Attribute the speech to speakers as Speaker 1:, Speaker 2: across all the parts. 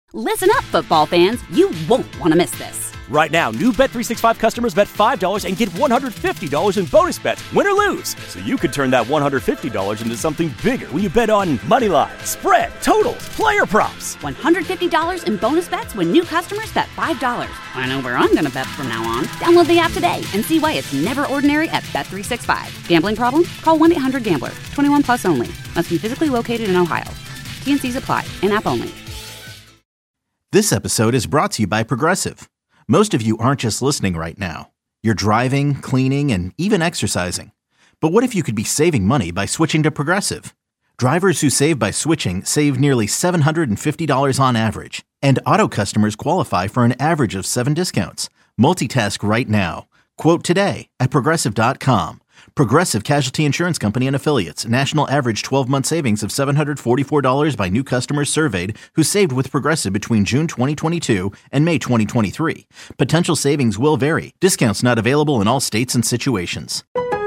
Speaker 1: Listen up, football fans. You won't want to miss this.
Speaker 2: Right now, new Bet365 customers bet $5 and get $150 in bonus bets, win or lose. So you could turn that $150 into something bigger when you bet on money line, spread, totals, player props.
Speaker 1: $150 in bonus bets when new customers bet $5. I know where I'm going to bet from now on. Download the app today and see why it's never ordinary at Bet365. Gambling problem? Call 1-800-GAMBLER. 21 plus only. Must be physically located in Ohio. T&Cs apply. In-app only.
Speaker 3: This episode is brought to you by Progressive. Most of you aren't just listening right now. You're driving, cleaning, and even exercising. But what if you could be saving money by switching to Progressive? Drivers who save by switching save nearly $750 on average. And auto customers qualify for an average of 7 discounts. Multitask right now. Quote today at Progressive.com. Progressive Casualty Insurance Company and Affiliates. National average 12-month savings of $744 by new customers surveyed who saved with Progressive between June 2022 and May 2023. Potential savings will vary. Discounts not available in all states and situations.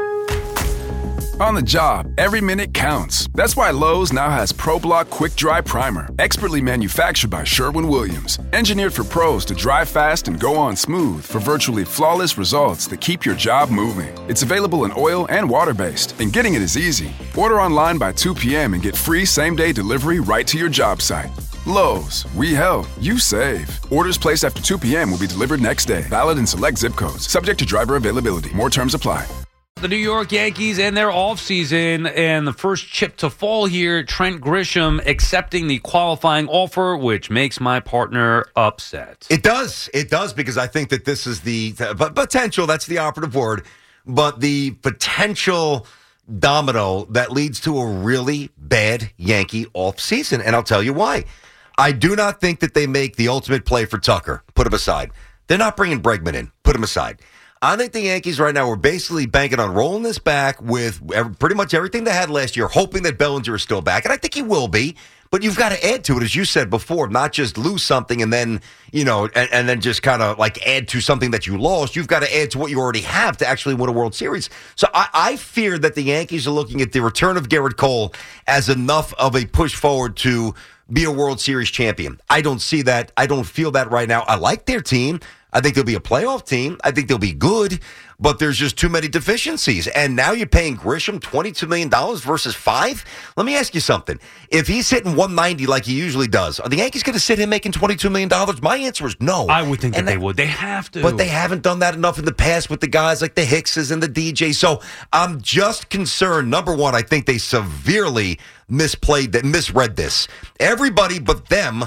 Speaker 4: On the job, every minute counts. That's why Lowe's now has ProBlock Quick Dry Primer, expertly manufactured by Sherwin-Williams. Engineered for pros to dry fast and go on smooth for virtually flawless results that keep your job moving. It's available in oil and water-based, and getting it is easy. Order online by 2 p.m. and get free same-day delivery right to your job site. Lowe's, we help, you save. Orders placed after 2 p.m. will be delivered next day. Valid in select zip codes. Subject to driver availability. More terms apply.
Speaker 5: The New York Yankees and their offseason, and the first chip to fall here, Trent Grisham accepting the qualifying offer, which makes my partner upset.
Speaker 6: It does, because I think that this is the potential, that's the operative word, but the potential domino that leads to a really bad Yankee offseason, and I'll tell you why. I do not think that they make the ultimate play for Tucker. Put him aside. They're not bringing Bregman in. Put him aside. I think the Yankees right now are basically banking on rolling this back with pretty much everything they had last year, hoping that Bellinger is still back. And I think he will be. But you've got to add to it, as you said before, not just lose something and then, and then just kind of like add to something that you lost. You've got to add to what you already have to actually win a World Series. So I fear that the Yankees are looking at the return of Garrett Cole as enough of a push forward to be a World Series champion. I don't see that. I don't feel that right now. I like their team. I think they'll be a playoff team. I think they'll be good, but there's just too many deficiencies. And now you're paying Grisham $22 million versus $5 million? Let me ask you something. If he's hitting 190 like he usually does, are the Yankees going to sit him making $22 million? My answer is no.
Speaker 5: I would think that they would. They have to.
Speaker 6: But they haven't done that enough in the past with the guys like the Hickses and the DJs. So I'm just concerned. Number one, I think they severely misread this. Everybody but them,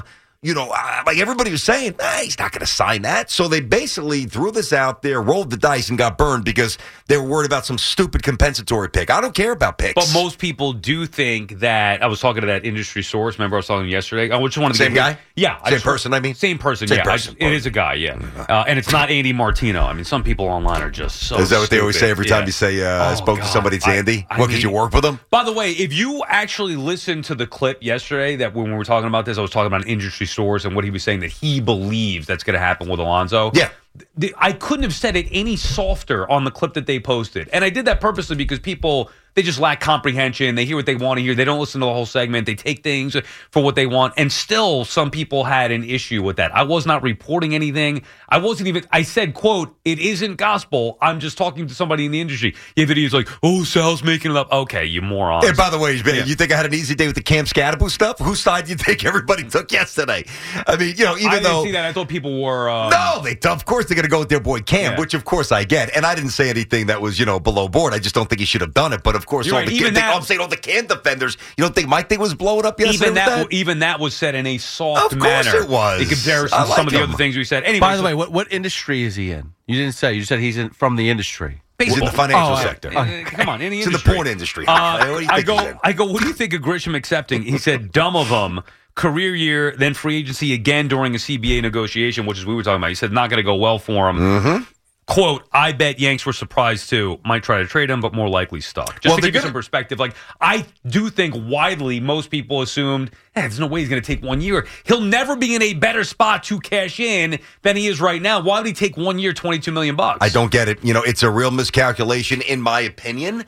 Speaker 6: like everybody was saying, he's not going to sign that. So they basically threw this out there, rolled the dice, and got burned because they were worried about some stupid compensatory pick. I don't care about picks.
Speaker 5: But most people do think that. I was talking to that industry source. Remember I was talking yesterday? I just wanted to
Speaker 6: Same guy?
Speaker 5: Yeah.
Speaker 6: Same person, I mean?
Speaker 5: Same person,
Speaker 6: Same
Speaker 5: yeah.
Speaker 6: person.
Speaker 5: It is a guy, yeah. And it's not Andy Martino. I mean, some people online are just so
Speaker 6: Is that what
Speaker 5: stupid.
Speaker 6: they always say every time you say, I spoke to somebody? It's Andy? Because you work with him?
Speaker 5: By the way, if you actually listened to the clip yesterday that when we were talking about this, I was talking about an industry source and what he was saying that he believes that's going to happen with Alonso.
Speaker 6: Yeah.
Speaker 5: I couldn't have said it any softer on the clip that they posted. And I did that purposely because people, they just lack comprehension. They hear what they want to hear. They don't listen to the whole segment. They take things for what they want. And still, some people had an issue with that. I was not reporting anything. I said, quote, it isn't gospel. I'm just talking to somebody in the industry. Yeah, but he's like, Sal's making it up. Okay, you moron.
Speaker 6: Hey, by the way, you think I had an easy day with the Cam Scadaboo stuff? Whose side do you think everybody took yesterday? I mean, I
Speaker 5: didn't see that. I thought people were...
Speaker 6: No, of course they're going to go with their boy Cam, which of course I get. And I didn't say anything that was, below board. I just don't think he should have done it. But of course, I'm saying all the Cam defenders, you don't think my thing was blowing up yesterday?
Speaker 5: Even that was said in a soft manner.
Speaker 6: Of course it was.
Speaker 5: In comparison to some of the other things we said. Anyway,
Speaker 7: by the way, what industry is he in? You didn't say. You said he's from the industry.
Speaker 6: He's in the financial sector.
Speaker 5: Come on, in the industry.
Speaker 6: It's in the porn industry.
Speaker 5: I go, what do you think of Grisham accepting? He said, dumb of him. Career year, then free agency again during a CBA negotiation, which is we were talking about. He said not going to go well for him.
Speaker 6: Mm-hmm.
Speaker 5: Quote, I bet Yanks were surprised too. Might try to trade him, but more likely stuck. Just to give you some perspective, I do think widely most people assumed, there's no way he's going to take 1 year. He'll never be in a better spot to cash in than he is right now. Why would he take 1 year, $22 million?
Speaker 6: I don't get it. It's a real miscalculation, in my opinion,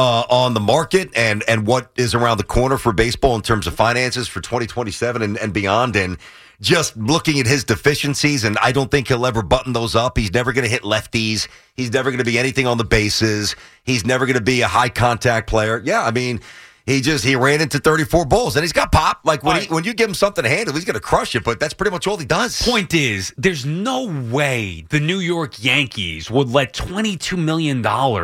Speaker 6: on the market and what is around the corner for baseball in terms of finances for 2027 and beyond. And just looking at his deficiencies, and I don't think he'll ever button those up. He's never going to hit lefties. He's never going to be anything on the bases. He's never going to be a high contact player. Yeah, I mean, he ran into 34 balls, and he's got pop. Like, when you give him something to handle, he's going to crush it, but that's pretty much all he does.
Speaker 5: Point is, there's no way the New York Yankees would let $22 million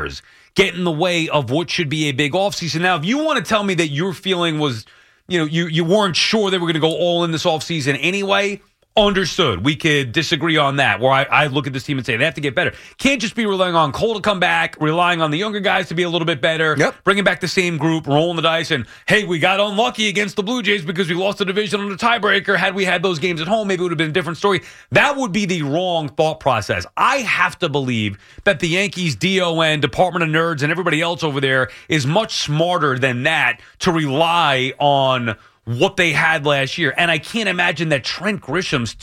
Speaker 5: get in the way of what should be a big offseason. Now, if you want to tell me that your feeling was, you weren't sure they were going to go all in this offseason anyway, understood. We could disagree on that, where I look at this team and say they have to get better. Can't just be relying on Cole to come back, relying on the younger guys to be a little bit better, bringing back the same group, rolling the dice, and, hey, we got unlucky against the Blue Jays because we lost the division on a tiebreaker. Had we had those games at home, maybe it would have been a different story. That would be the wrong thought process. I have to believe that the Yankees, DON, Department of Nerds, and everybody else over there is much smarter than that to rely on what they had last year. And I can't imagine that Trent Grisham's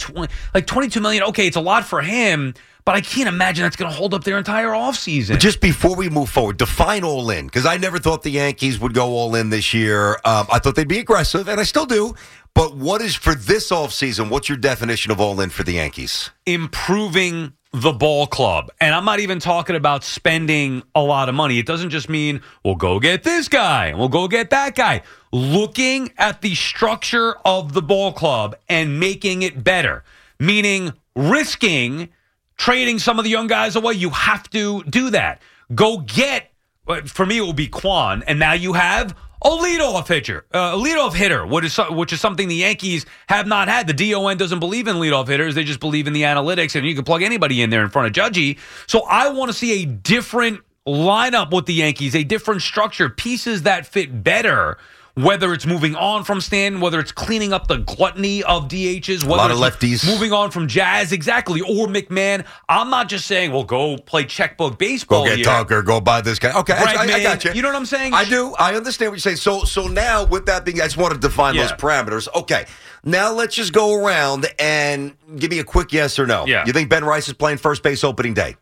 Speaker 5: $22 million. Okay, it's a lot for him, but I can't imagine that's going to hold up their entire offseason.
Speaker 6: Just before we move forward, define all in, because I never thought the Yankees would go all in this year. I thought they'd be aggressive, and I still do. But what is, for this offseason, what's your definition of all in for the Yankees?
Speaker 5: Improving the ball club. And I'm not even talking about spending a lot of money. It doesn't just mean, we'll go get this guy and we'll go get that guy. Looking at the structure of the ball club and making it better, meaning risking trading some of the young guys away. You have to do that. Go get, for me, it will be Kwan. And now you have a leadoff hitter, which is something the Yankees have not had. The DON doesn't believe in leadoff hitters. They just believe in the analytics, and you can plug anybody in there in front of Judgy. So I want to see a different lineup with the Yankees, a different structure, pieces that fit better, whether it's moving on from Stanton, whether it's cleaning up the gluttony of DHs, whether
Speaker 6: a lot of
Speaker 5: it's
Speaker 6: lefties,
Speaker 5: moving on from Jazz, exactly, or McMahon. I'm not just saying, well, go play checkbook baseball.
Speaker 6: Go get Tucker, go buy this guy. Okay, I got you.
Speaker 5: You know what I'm saying?
Speaker 6: I do. I understand what you're saying. So now, with that being, I just want to define those parameters. Okay, now let's just go around and give me a quick yes or no.
Speaker 5: Yeah.
Speaker 6: You think Ben Rice is playing first base opening day?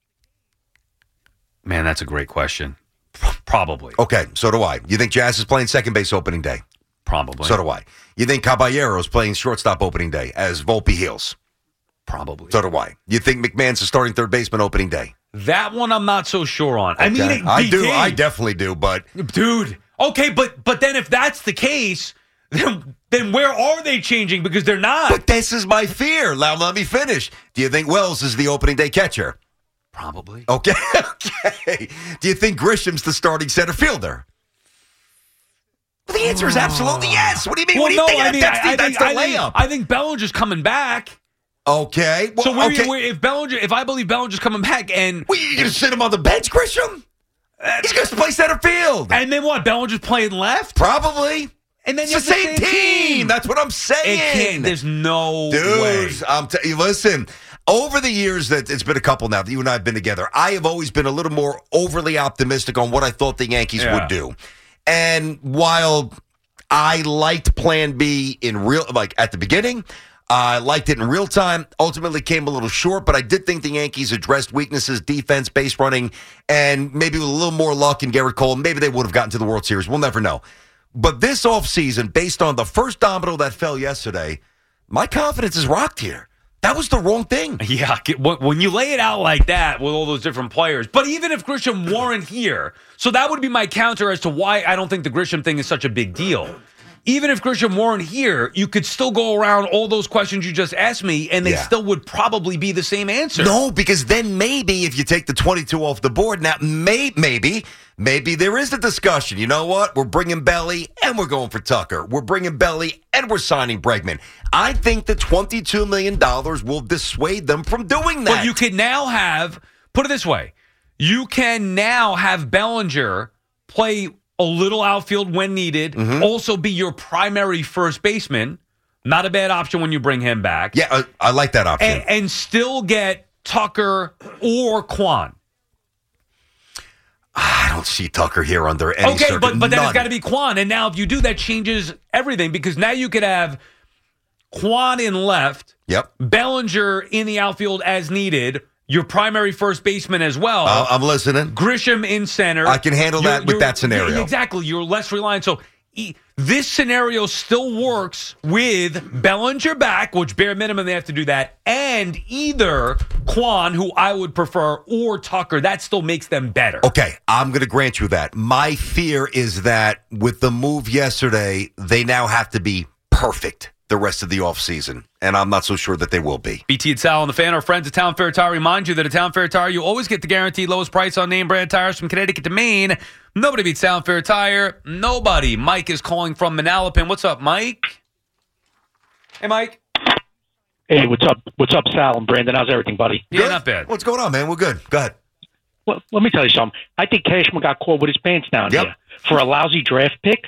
Speaker 5: Man, that's a great question. Probably.
Speaker 6: Okay, so do I. You think Jazz is playing second base opening day?
Speaker 5: Probably.
Speaker 6: So do I. You think Caballero is playing shortstop opening day as Volpe heals?
Speaker 5: Probably.
Speaker 6: So do I. You think McMahon's the starting third baseman opening day?
Speaker 5: That one I'm not so sure on. Okay. I mean,
Speaker 6: I do. I definitely do, but...
Speaker 5: Dude. Okay, but then if that's the case, then where are they changing? Because they're not.
Speaker 6: But this is my fear. Now let me finish. Do you think Wells is the opening day catcher?
Speaker 5: Probably.
Speaker 6: Okay. Do you think Grisham's the starting center fielder? Well, the answer is absolutely yes. What do you mean?
Speaker 5: Well,
Speaker 6: what do you think? That's the layup.
Speaker 5: I think Bellinger's coming back.
Speaker 6: Okay. Well,
Speaker 5: so if I believe Bellinger's coming back, and
Speaker 6: you going to sit him on the bench, Grisham? He's going to play center field.
Speaker 5: And then what? Bellinger's playing left?
Speaker 6: Probably.
Speaker 5: And then
Speaker 6: it's the same team. That's what I'm saying.
Speaker 5: There's no way.
Speaker 6: Dude, listen. Over the years that it's been a couple now that you and I have been together, I have always been a little more overly optimistic on what I thought the Yankees would do. And while I liked Plan B at the beginning, I liked it in real time, ultimately came a little short, but I did think the Yankees addressed weaknesses, defense, base running, and maybe with a little more luck in Garrett Cole, maybe they would have gotten to the World Series. We'll never know. But this offseason, based on the first domino that fell yesterday, my confidence is rocked here. That was the wrong thing.
Speaker 5: Yeah, when you lay it out like that with all those different players. But even if Grisham weren't here, so that would be my counter as to why I don't think the Grisham thing is such a big deal. Even if Grisham weren't here, you could still go around all those questions you just asked me, and they still would probably be the same answer.
Speaker 6: No, because then maybe if you take the 22 off the board, now maybe there is a discussion. You know what? We're bringing Belly, and we're going for Tucker. We're bringing Belly, and we're signing Bregman. I think the $22 million will dissuade them from doing that.
Speaker 5: But you can now have, put it this way, you can now have Bellinger play a little outfield when needed, also be your primary first baseman. Not a bad option when you bring him back.
Speaker 6: Yeah, I like that option.
Speaker 5: And still get Tucker or Kwan.
Speaker 6: I don't see Tucker here under any circuit.
Speaker 5: But then it's got to be Kwan. And now if you do, that changes everything, because now you could have Kwan in left, Bellinger in the outfield as needed, your primary first baseman as well.
Speaker 6: I'm listening.
Speaker 5: Grisham in center.
Speaker 6: I can handle that with that scenario.
Speaker 5: Exactly. You're less reliant. So This scenario still works with Bellinger back, which bare minimum they have to do that, and either Quan, who I would prefer, or Tucker. That still makes them better.
Speaker 6: Okay, I'm going to grant you that. My fear is that with the move yesterday, they now have to be perfect the rest of the offseason, and I'm not so sure that they will be.
Speaker 5: BT and Sal and the Fan, our friends at Town Fair Tire, remind you that at Town Fair Tire, you always get the guaranteed lowest price on name brand tires from Connecticut to Maine. Nobody beats Town Fair Tire. Nobody. Mike is calling from Manalapan. What's up, Mike? Hey, Mike.
Speaker 8: Hey, what's up? What's up, Sal and Brandon? How's everything, buddy?
Speaker 5: Yeah,
Speaker 6: Good?
Speaker 5: not bad.
Speaker 6: What's going on, man? We're good. Go ahead.
Speaker 8: Well, let me tell you something. I think Cashman got caught with his pants down here for a lousy draft pick.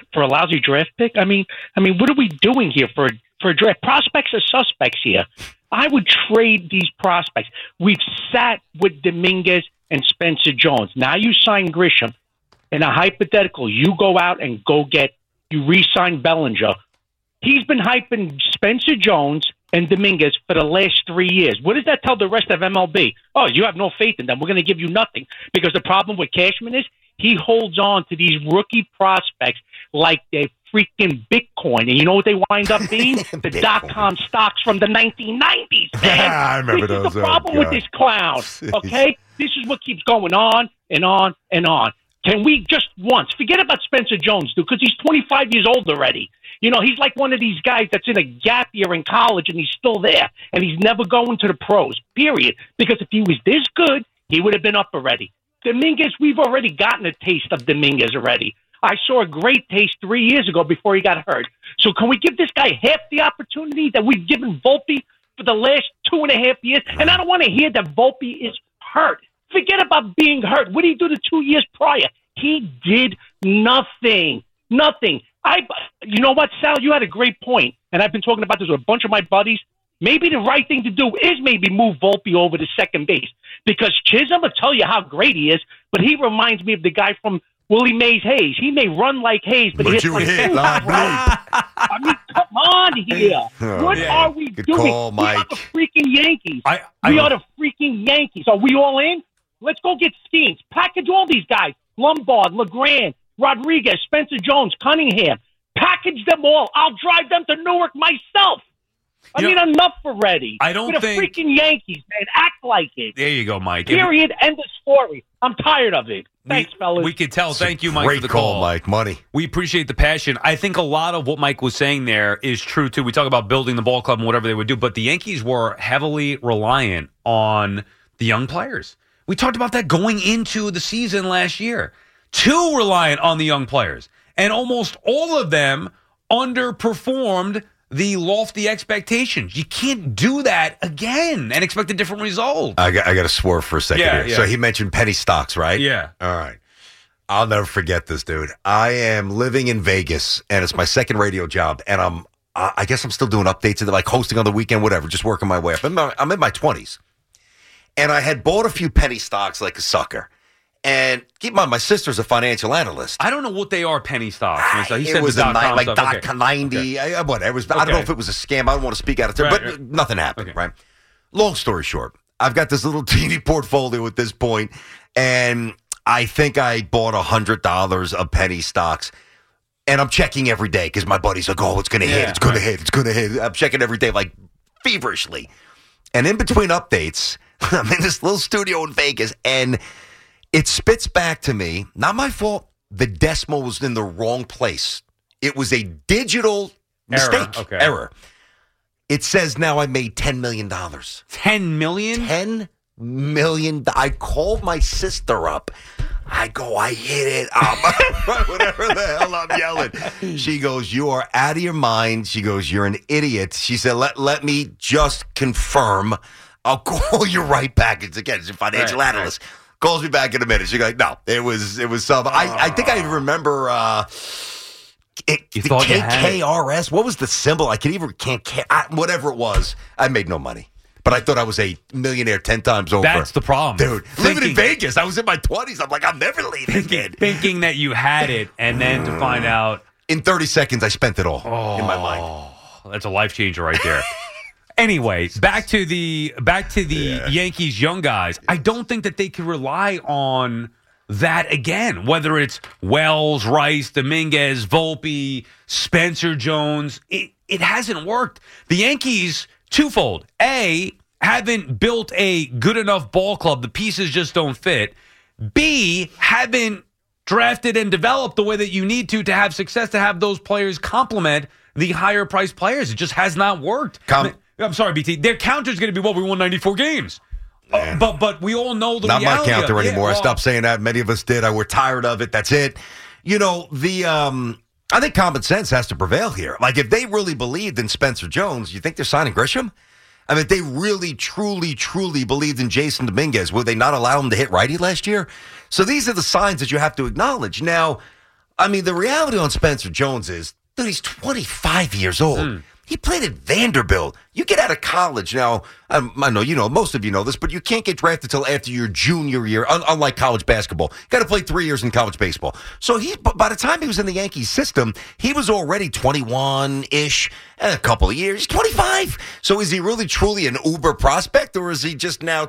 Speaker 8: I mean, what are we doing here for a draft? Prospects are suspects here. I would trade these prospects. We've sat with Dominguez and Spencer Jones. Now you sign Grisham. In a hypothetical, you go out and you re-sign Bellinger. He's been hyping Spencer Jones and Dominguez for the last 3 years. What does that tell the rest of MLB? Oh, you have no faith in them. We're going to give you nothing. Because the problem with Cashman is he holds on to these rookie prospects like they're freaking Bitcoin. And you know what they wind up being? The dot-com stocks from the 1990s, man.
Speaker 6: I remember
Speaker 8: this
Speaker 6: those.
Speaker 8: is the problem with this clown, okay? This is what keeps going on and on and on. Can we just once forget about Spencer Jones, dude, because he's 25 years old already. You know, he's like one of these guys that's in a gap year in college and he's still there and he's never going to the pros, period. Because if he was this good, he would have been up already. Dominguez, we've already gotten a taste of Dominguez already. I saw a great taste 3 years ago before he got hurt. So can we give this guy half the opportunity that we've given Volpe for the last 2.5 years? And I don't want to hear that Volpe is hurt. Forget about being hurt. What did he do the 2 years prior? He did nothing. Nothing. You know what, Sal? You had a great point, and I've been talking about this with a bunch of my buddies. Maybe the right thing to do is maybe move Volpe over to second base because Chisholm will tell you how great he is, but he reminds me of the guy from Willie Mays Hayes. He may run like Hayes, but he hits like Hayes. I mean, come on here. What are we
Speaker 6: Good
Speaker 8: doing?
Speaker 6: call, Mike.
Speaker 8: We are the freaking Yankees.
Speaker 5: I
Speaker 8: We are the freaking Yankees. Are we all in? Let's go get Skeens. Package all these guys. Lombard, LeGrand, Rodriguez, Spencer Jones, Cunningham. Package them all. I'll drive them to Newark myself. I mean, enough already.
Speaker 5: I don't
Speaker 8: We're
Speaker 5: think-
Speaker 8: the freaking Yankees, man. Act like it.
Speaker 5: There you go, Mike.
Speaker 8: Period. End of story. I'm tired of it. Thanks, fellas.
Speaker 5: We could tell. Thank you, Mike,
Speaker 6: Great
Speaker 5: for the
Speaker 6: call, Mike. Money.
Speaker 5: We appreciate the passion. I think a lot of what Mike was saying there is true, too. We talk about building the ball club and whatever they would do, but the Yankees were heavily reliant on the young players. We talked about that going into the season last year. Too reliant on the young players. And almost all of them underperformed the lofty expectations. You can't do that again and expect a different result.
Speaker 6: I got to swerve for a second
Speaker 5: Yeah,
Speaker 6: here.
Speaker 5: yeah.
Speaker 6: So he mentioned penny stocks, right?
Speaker 5: Yeah.
Speaker 6: All right. I'll never forget this, dude. I am living in Vegas, and it's my second radio job, and I guess I'm still doing updates, like hosting on the weekend, whatever, just working my way up. I'm in my 20s. And I had bought a few penny stocks like a sucker. And keep in mind, my sister's a financial analyst.
Speaker 5: I don't know what they are, penny stocks. So he
Speaker 6: It
Speaker 5: said
Speaker 6: was
Speaker 5: the
Speaker 6: a
Speaker 5: .com
Speaker 6: like
Speaker 5: stuff.
Speaker 6: dot
Speaker 5: Okay.
Speaker 6: 90, whatever. I don't know if it was a scam. I don't want to speak out of turn,
Speaker 5: Right,
Speaker 6: but
Speaker 5: right.
Speaker 6: nothing happened,
Speaker 5: Okay.
Speaker 6: right? Long story short, I've got this little teeny portfolio at this point, and I think I bought $100 of penny stocks. And I'm checking every day because my buddy's like, oh, it's going to hit, it's going to hit, it's going to hit. I'm checking every day, like, feverishly. And in between updates, I'm in this little studio in Vegas, and it spits back to me, not my fault, the decimal was in the wrong place. It was a digital mistake. Error. It says now I made $10 million.
Speaker 5: $10 million?
Speaker 6: $10 million. I called my sister up. I go, I hit it. Whatever the hell I'm yelling. She goes, you are out of your mind. She goes, you're an idiot. She said, let me just confirm. I'll call you right back. It's again, it's a financial analyst. Calls me back in a minute. She goes, no, it was some. I think I remember.
Speaker 5: You thought you had it.
Speaker 6: KRS. What was the symbol? Whatever it was. I made no money. But I thought I was a millionaire 10 times over.
Speaker 5: That's the problem.
Speaker 6: Dude, living in Vegas. I was in my 20s. I'm like, I'm never leaving again.
Speaker 5: Thinking that you had it, and then to find out.
Speaker 6: In 30 seconds, I spent it all in my mind.
Speaker 5: That's a life changer right there. Anyway, back to the Yankees young guys. I don't think that they can rely on that again, whether it's Wells, Rice, Dominguez, Volpe, Spencer Jones. It hasn't worked. The Yankees, twofold. A, haven't built a good enough ball club. The pieces just don't fit. B, haven't drafted and developed the way that you need to have success, to have those players complement the higher priced players. It just has not worked. I'm sorry, BT. Their counter is going to be, we won 94 games. But we all know the
Speaker 6: not
Speaker 5: reality.
Speaker 6: My counter anymore.
Speaker 5: I
Speaker 6: stopped saying that. Many of us did. We're tired of it. That's it. I think common sense has to prevail here. Like, if they really believed in Spencer Jones, you think they're signing Grisham? I mean, if they really, truly, truly believed in Jason Dominguez, would they not allow him to hit righty last year? So these are the signs that you have to acknowledge. Now, I mean, the reality on Spencer Jones is, dude, he's 25 years old. He played at Vanderbilt. You get out of college now. I know, most of you know this, but you can't get drafted until after your junior year, unlike college basketball. Got to play 3 years in college baseball. So by the time he was in the Yankees system, he was already 21-ish, and a couple of years. He's 25. So is he really truly an uber prospect, or is he just now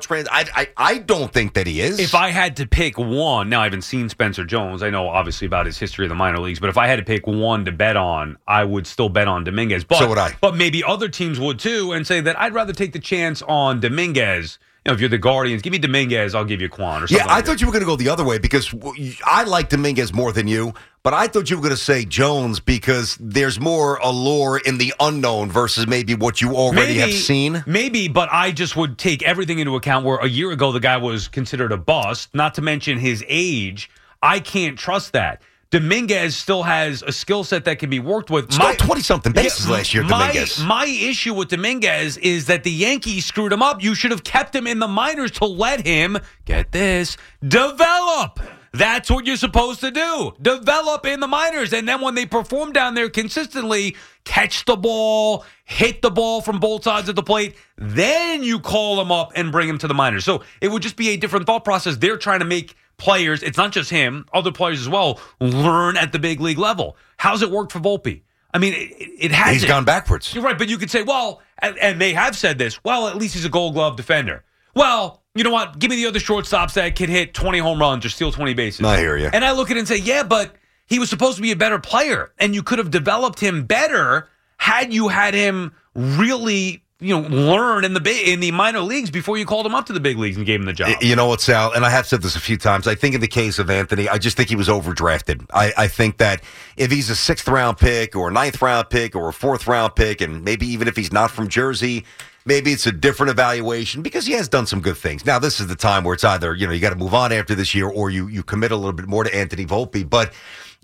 Speaker 6: I don't think that he is.
Speaker 5: If I had to pick one, now I haven't seen Spencer Jones. I know obviously about his history of the minor leagues, but if I had to pick one to bet on, I would still bet on Dominguez. But,
Speaker 6: so would I.
Speaker 5: But maybe other teams would too, and say that I'd rather take the chance on Dominguez. If you're the Guardians, give me Dominguez, I'll give you Kwan or something.
Speaker 6: Yeah, I thought you were going to go the other way because I like Dominguez more than you, but I thought you were going to say Jones because there's more allure in the unknown versus maybe what you already have seen.
Speaker 5: Maybe, but I just would take everything into account where a year ago the guy was considered a bust, not to mention his age. I can't trust that. Dominguez still has a skill set that can be worked with.
Speaker 6: Stole 20-something bases last year, Dominguez.
Speaker 5: My issue with Dominguez is that the Yankees screwed him up. You should have kept him in the minors to let him, get this, develop. That's what you're supposed to do. Develop in the minors. And then when they perform down there consistently, catch the ball, hit the ball from both sides of the plate, then you call him up and bring him to the minors. So it would just be a different thought process. They're trying to make players, it's not just him, other players as well, learn at the big league level. How's it worked for Volpe? I mean, it hasn't.
Speaker 6: He's gone backwards.
Speaker 5: You're right, but you could say, well, and they have said this, well, at least he's a Gold Glove defender. Well, you know what? Give me the other shortstops that can hit 20 home runs or steal 20 bases.
Speaker 6: I hear you.
Speaker 5: And I look at it and say, yeah, but he was supposed to be a better player, and you could have developed him better had you had him really learn in the minor leagues before you called him up to the big leagues and gave him the job.
Speaker 6: You know what, Sal, and I have said this a few times, I think in the case of Anthony, I just think he was overdrafted. I think that if he's a 6th-round pick or a 9th-round pick or a 4th-round pick, and maybe even if he's not from Jersey, maybe it's a different evaluation because he has done some good things. Now, this is the time where it's either, you got to move on after this year or you commit a little bit more to Anthony Volpe, but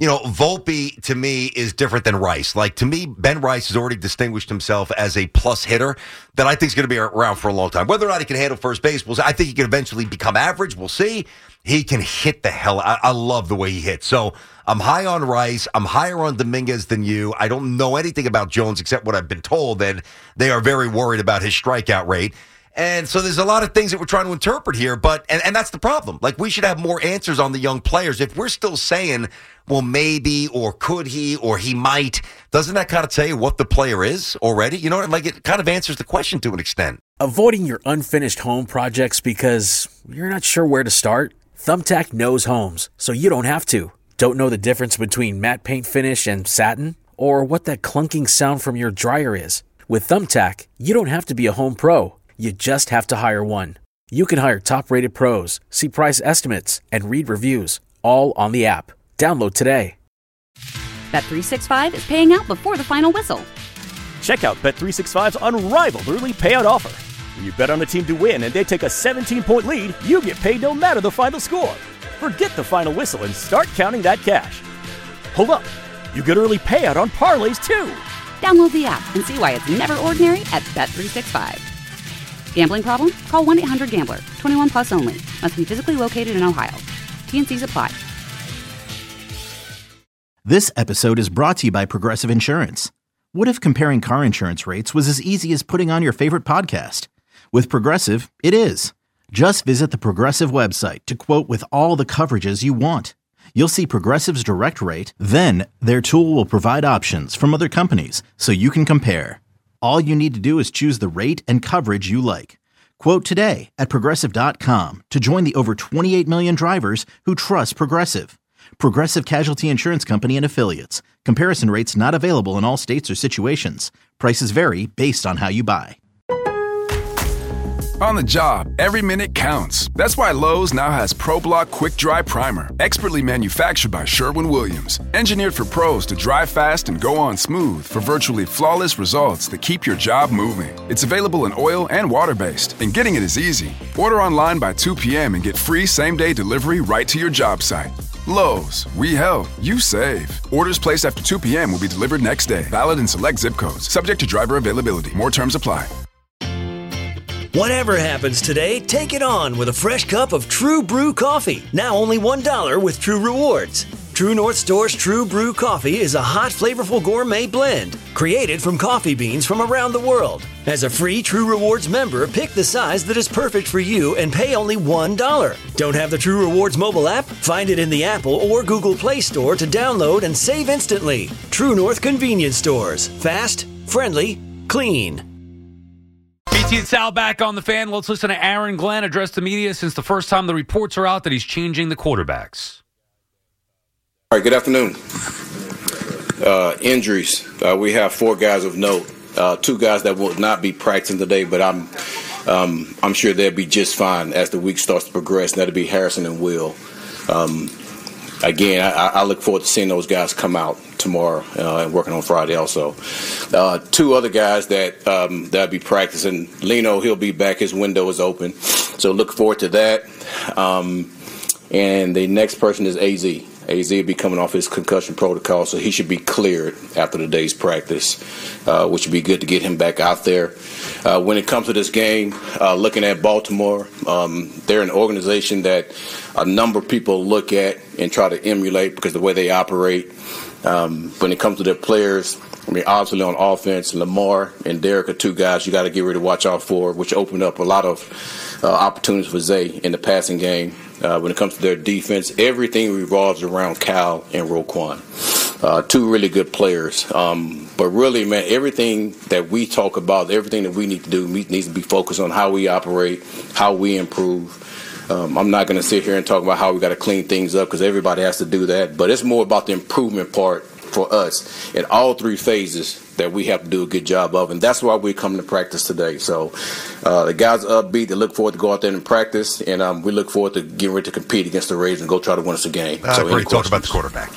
Speaker 6: Volpe, to me, is different than Rice. Like, to me, Ben Rice has already distinguished himself as a plus hitter that I think is going to be around for a long time. Whether or not he can handle first base, I think he can eventually become average. We'll see. He can hit the hell. I love the way he hits. So I'm high on Rice. I'm higher on Dominguez than you. I don't know anything about Jones except what I've been told, that they are very worried about his strikeout rate. And so there's a lot of things that we're trying to interpret here, but and that's the problem. Like, we should have more answers on the young players. If we're still saying, well, maybe, or could he, or he might, doesn't that kind of tell you what the player is already? You know what? Like, it kind of answers the question to an extent.
Speaker 9: Avoiding your unfinished home projects because you're not sure where to start? Thumbtack knows homes, so you don't have to. Don't know the difference between matte paint finish and satin? Or what that clunking sound from your dryer is? With Thumbtack, you don't have to be a home pro. You just have to hire one. You can hire top-rated pros, see price estimates, and read reviews, all on the app. Download today.
Speaker 1: Bet365 is paying out before the final whistle.
Speaker 2: Check out Bet365's unrivaled early payout offer. When you bet on a team to win and they take a 17-point lead, you get paid no matter the final score. Forget the final whistle and start counting that cash. Hold up. You get early payout on parlays, too.
Speaker 1: Download the app and see why it's never ordinary at Bet365. Gambling problem? Call 1-800-GAMBLER. 21 plus only. Must be physically located in Ohio. T&Cs apply.
Speaker 3: This episode is brought to you by Progressive Insurance. What if comparing car insurance rates was as easy as putting on your favorite podcast? With Progressive, it is. Just visit the Progressive website to quote with all the coverages you want. You'll see Progressive's direct rate, then their tool will provide options from other companies so you can compare. All you need to do is choose the rate and coverage you like. Quote today at Progressive.com to join the over 28 million drivers who trust Progressive. Progressive Casualty Insurance Company and Affiliates. Comparison rates not available in all states or situations. Prices vary based on how you buy.
Speaker 4: On the job, every minute counts. That's why Lowe's now has ProBlock Quick Dry Primer, expertly manufactured by Sherwin-Williams. Engineered for pros to dry fast and go on smooth for virtually flawless results that keep your job moving. It's available in oil and water-based, and getting it is easy. Order online by 2 p.m. and get free same-day delivery right to your job site. Lowe's, we help, you save. Orders placed after 2 p.m. will be delivered next day. Valid in select zip codes. Subject to driver availability. More terms apply.
Speaker 10: Whatever happens today, take it on with a fresh cup of True Brew coffee. Now only $1 with True Rewards. True North Store's True Brew coffee is a hot, flavorful gourmet blend created from coffee beans from around the world. As a free True Rewards member, pick the size that is perfect for you and pay only $1. Don't have the True Rewards mobile app? Find it in the Apple or Google Play Store to download and save instantly. True North Convenience Stores. Fast, friendly, clean.
Speaker 5: BT and Sal back on the Fan. Let's listen to Aaron Glenn address the media since the first time the reports are out that he's changing the quarterbacks.
Speaker 11: All right, good afternoon. Injuries. We have 4 guys of note. 2 guys that will not be practicing today, but I'm sure they'll be just fine as the week starts to progress, and that'll be Harrison and Will. Again, I look forward to seeing those guys come out tomorrow and working on Friday also. 2 other guys that'll be practicing. Leno, he'll be back. His window is open. So look forward to that. And the next person is AZ. AZ will be coming off his concussion protocol, so he should be cleared after the day's practice, which would be good to get him back out there. When it comes to this game, looking at Baltimore, they're an organization that a number of people look at and try to emulate because of the way they operate. When it comes to their players, I mean, obviously on offense, Lamar and Derek are 2 guys you got to get ready to watch out for, which opened up a lot of opportunities for Zay in the passing game. When it comes to their defense, everything revolves around Cal and Roquan. 2 really good players. But really, man, everything that we talk about, everything that we need to do needs to be focused on how we operate, how we improve. I'm not going to sit here and talk about how we got to clean things up because everybody has to do that. But it's more about the improvement part for us in all 3 phases that we have to do a good job of, and that's why we're coming to practice today. So the guys are upbeat. They look forward to go out there and practice, and we look forward to getting ready to compete against the Raiders and go try to win us a game.
Speaker 6: So great talk about the quarterback.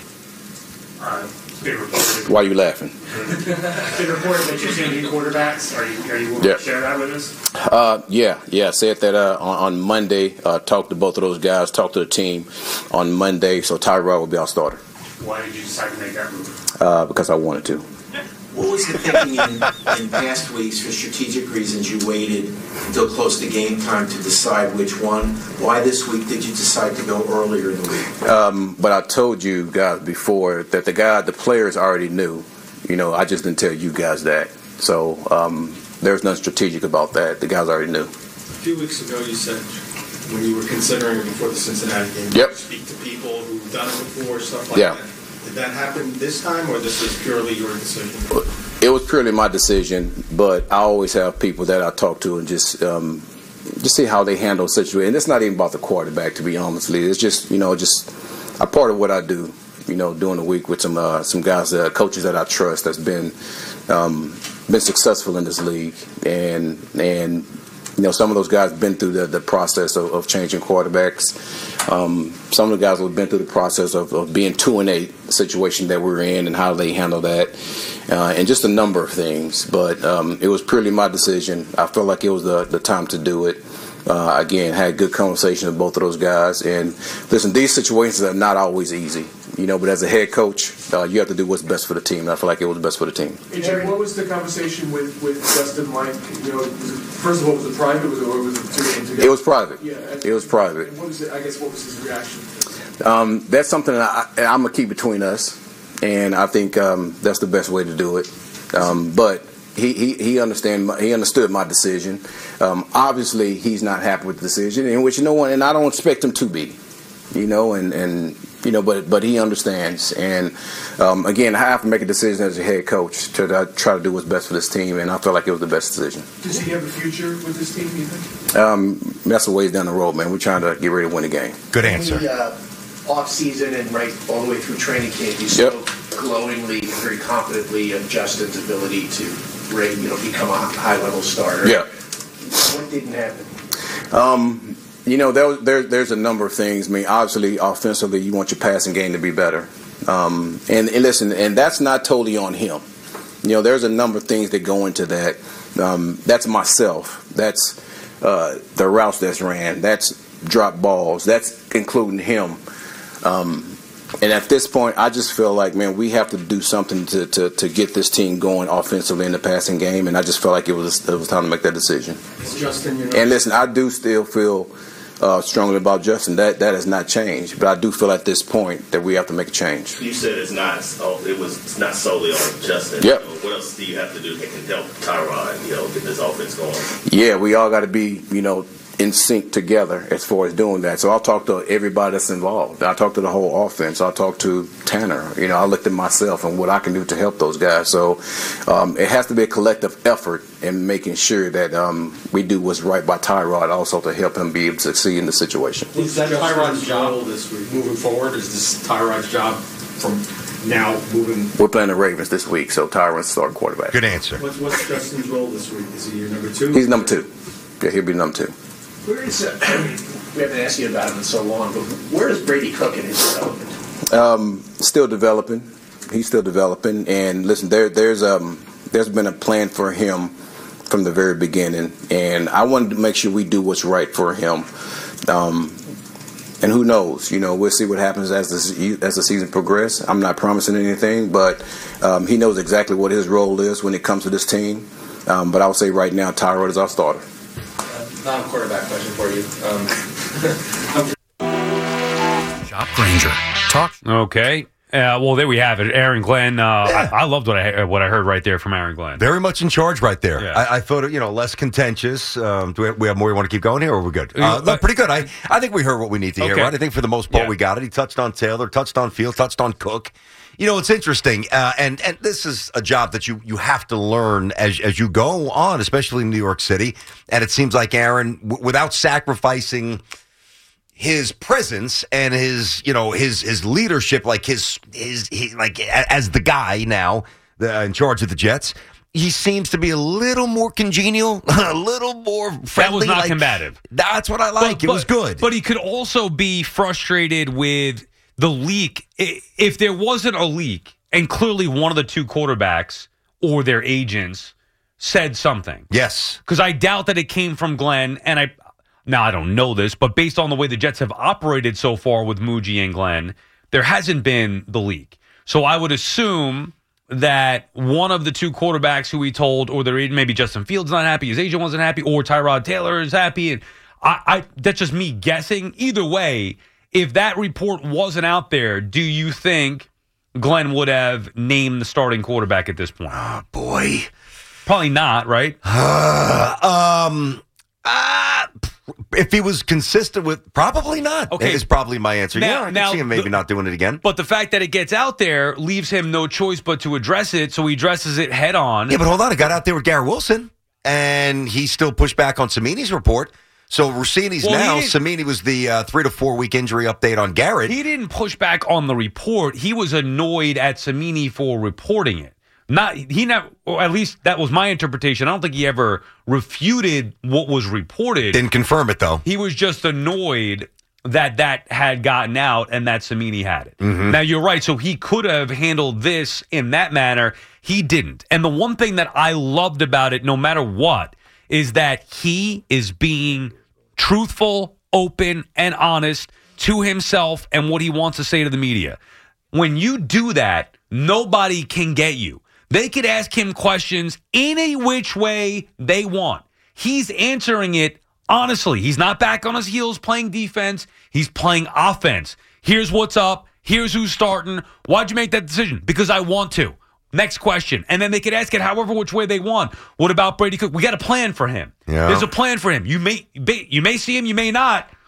Speaker 11: Why are you laughing?
Speaker 12: Been reported that you're seeing new quarterbacks. Are you willing to share that with us?
Speaker 11: Yeah. Said that on Monday. Talked to both of those guys. Talked to the team on Monday. So Tyrod will be our starter.
Speaker 12: Why did you decide to make that move?
Speaker 11: Because I wanted to.
Speaker 13: What was the thinking in past weeks? For strategic reasons, you waited until close to game time to decide which one. Why this week did you decide to go earlier in the week?
Speaker 11: But I told you guys before that the players already knew. You know, I just didn't tell you guys that. So there's nothing strategic about that. The guys already knew.
Speaker 14: A few weeks ago, you said when you were considering it before the Cincinnati game,
Speaker 11: you
Speaker 14: speak to people who've done it before, stuff like that. Did that happen this time, or this was purely your decision?
Speaker 11: It was purely my decision, but I always have people that I talk to and just see how they handle situations. And it's not even about the quarterback, to be honest with you. It's just a part of what I do. During the week with some guys, coaches that I trust that's been successful in this league, and some of those guys have been through the process of changing quarterbacks. Some of the guys have been through the process of being 2-8, the situation that we're in and how they handle that, and just a number of things. But it was purely my decision. I felt like it was the time to do it. Again, had good conversation with both of those guys. And listen, these situations are not always easy, but as a head coach, you have to do what's best for the team. And I feel like it was best for the team.
Speaker 15: Hey, Jerry, what was the conversation with Justin like? First of all, was it private or was it together?
Speaker 11: It was private.
Speaker 15: Yeah,
Speaker 11: it was private.
Speaker 15: And what was his reaction?
Speaker 11: That's something that I'm going to keep between us. And I think that's the best way to do it. But he understood my decision. Obviously, he's not happy with the decision, and I don't expect him to be. And But he understands. And, again, I have to make a decision as a head coach to try to do what's best for this team, and I felt like it was the best decision.
Speaker 15: Does he have a future with this team, you think?
Speaker 11: That's a ways down the road, man. We're trying to get ready to win the game.
Speaker 6: Good answer.
Speaker 13: In the off-season and right all the way through training camp, you spoke glowingly and very confidently of Justin's ability to become a high-level starter.
Speaker 11: Yeah.
Speaker 13: What didn't happen?
Speaker 11: There's a number of things. I mean, obviously, offensively, you want your passing game to be better. And listen, and that's not totally on him. There's a number of things that go into that. That's myself. That's the routes that's ran. That's drop balls. That's including him. And at this point, I just feel like, man, we have to do something to get this team going offensively in the passing game. And I just felt like it was time to make that decision.
Speaker 15: Justin,
Speaker 11: and listen, I do still feel strongly about Justin. That has not changed. But I do feel at this point that we have to make a change.
Speaker 16: You said it's not solely on Justin.
Speaker 11: Yep.
Speaker 16: What else do you have to do that can help Tyrod, get this offense going?
Speaker 11: Yeah, we all got to be, in sync together as far as doing that. So I'll talk to everybody that's involved. I talk to the whole offense. I'll talk to Tanner. I looked at myself and what I can do to help those guys. So it has to be a collective effort in making sure that we do what's right by Tyrod, also to help him be able to succeed in the situation.
Speaker 14: Is that Tyrod's job this week moving forward? Is this Tyrod's job from now moving?
Speaker 11: We're playing the Ravens this week, so Tyrod's starting quarterback.
Speaker 6: Good answer.
Speaker 14: What's Justin's role this week? Is he your number 2?
Speaker 11: He's number 2. Yeah, he'll be number 2.
Speaker 13: Where is we haven't asked you about him in so long, but where is Brady Cook in his development?
Speaker 11: Still developing. He's still developing. And listen, there's been a plan for him from the very beginning, and I wanted to make sure we do what's right for him. And who knows? We'll see what happens as the season progresses. I'm not promising anything, but he knows exactly what his role is when it comes to this team. But I would say right now, Tyrod is our starter.
Speaker 14: Not a quarterback question for you.
Speaker 17: Shop Granger. Talk.
Speaker 5: Okay. Well, there we have it. Aaron Glenn. I loved what I heard right there from Aaron Glenn.
Speaker 6: Very much in charge right there.
Speaker 5: Yeah.
Speaker 6: I thought, less contentious. Do we have more you want to keep going here, or are we good? No, pretty good. I think we heard what we need to hear, right? I think for the most part we got it. He touched on Taylor, touched on Fields, touched on Cook. It's interesting, and this is a job that you have to learn as you go on, especially in New York City. And it seems like Aaron, without sacrificing his presence and his leadership, like his as the guy now in charge of the Jets, he seems to be a little more congenial, a little more friendly.
Speaker 5: That was not combative.
Speaker 6: That's what I like. It was good.
Speaker 5: But he could also be frustrated with the leak. If there wasn't a leak, and clearly one of the 2 quarterbacks or their agents said something.
Speaker 6: Yes.
Speaker 5: Because I doubt that it came from Glenn, and I don't know this, but based on the way the Jets have operated so far with Muji and Glenn, there hasn't been the leak. So I would assume that one of the 2 quarterbacks who he told, or maybe Justin Fields not happy, his agent wasn't happy, or Tyrod Taylor is happy, and I that's just me guessing. Either way, if that report wasn't out there, do you think Glenn would have named the starting quarterback at this point?
Speaker 6: Oh, boy.
Speaker 5: Probably not, right?
Speaker 6: If he was consistent with, probably not.
Speaker 5: Okay.
Speaker 6: Is probably my answer. I can see him maybe not doing it again.
Speaker 5: But the fact that it gets out there leaves him no choice but to address it, so he addresses it head on.
Speaker 6: Yeah, but hold on. It got out there with Garrett Wilson, and he still pushed back on Samini's report. So Rossini's Samini was the 3 to 4 week injury update on Garrett.
Speaker 5: He didn't push back on the report. He was annoyed at Samini for reporting it. Or at least that was my interpretation. I don't think he ever refuted what was reported.
Speaker 6: Didn't confirm it, though.
Speaker 5: He was just annoyed that had gotten out and that Samini had it.
Speaker 6: Mm-hmm.
Speaker 5: Now, you're right. So he could have handled this in that manner. He didn't. And the one thing that I loved about it, no matter what, is that he is being truthful, open, and honest to himself and what he wants to say to the media. When you do that, nobody can get you. They could ask him questions any which way they want. He's answering it honestly. He's not back on his heels playing defense. He's playing offense. Here's what's up. Here's who's starting. Why'd you make that decision? Because I want to. Next question. And then they could ask it however which way they want. What about Brady Cook? We got a plan for him.
Speaker 6: Yeah.
Speaker 5: There's a plan for him. You may see him, you may not.